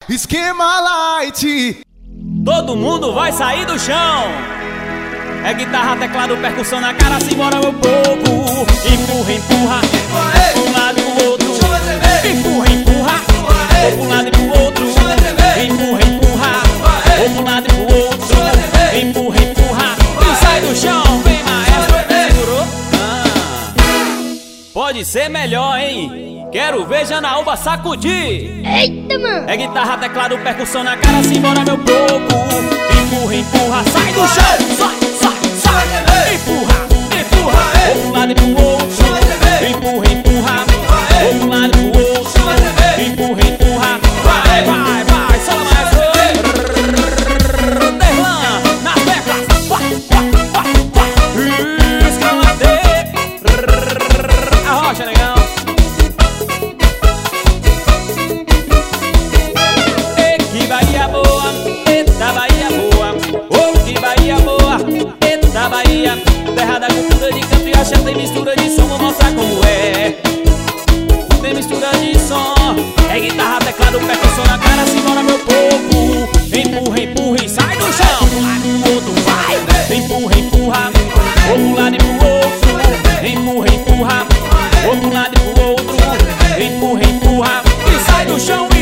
Esquema light. Todo mundo vai sair do chão. É guitarra, teclado, percussão na cara, simbora meu povo. Empurra, empurra, um lado e pro outro. Empurra, empurra, um lado e pro outro. Empurra, empurra, um lado e pro outro. Empurra, empurra, e sai do chão. Vem maestro, segurou? Pode ser melhor, hein? Quero ver Janaúba sacudir. Eita, mano! É guitarra, teclado, percussão na cara, simbora meu povo. Empurra, empurra, sai do chão. Sai, sai, sai. Empurra, empurra, um lado e pro outro. Empurra, empurra, um lado e pro outro. Empurra, empurra, vai, vai, vai. Sola mais Derlan, na tecla. Vai, vai, vai, vai. Escalade. Arrocha, negão. Bahia boa, eita Bahia boa, oh que Bahia boa, eita Bahia. Terra da cultura de canto e axé, tem mistura de som, vou mostrar como é. Tem mistura de som, é guitarra, teclado, percussão na cara, simbora meu povo. Empurra, empurra e sai do chão. Um lado e pro outro, vai. Empurra, empurra, um lado e pro outro. Empurra, empurra, outro lado e pro outro. Empurra, empurra e sai do chão.